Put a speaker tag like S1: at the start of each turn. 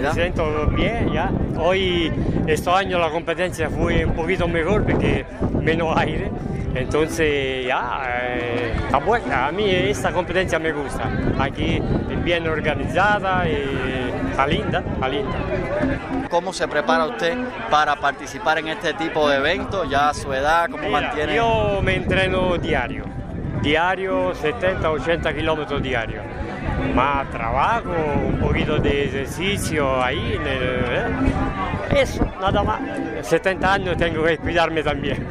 S1: ¿Ya?
S2: Me siento bien, ya. Hoy, este año la competencia fue un poquito mejor porque menos aire. Entonces, ya, está buena. A mí esta competencia me gusta. Aquí es bien organizada y está linda, está linda.
S1: ¿Cómo se prepara usted para participar en este tipo de eventos? Ya a su edad, ¿cómo
S2: Mira,
S1: mantiene?
S2: yo me entreno diario 70, 80 kilómetros diarios. Más trabajo, un poquito de ejercicio ahí. Eso, nada más. 70 años tengo que cuidarme también.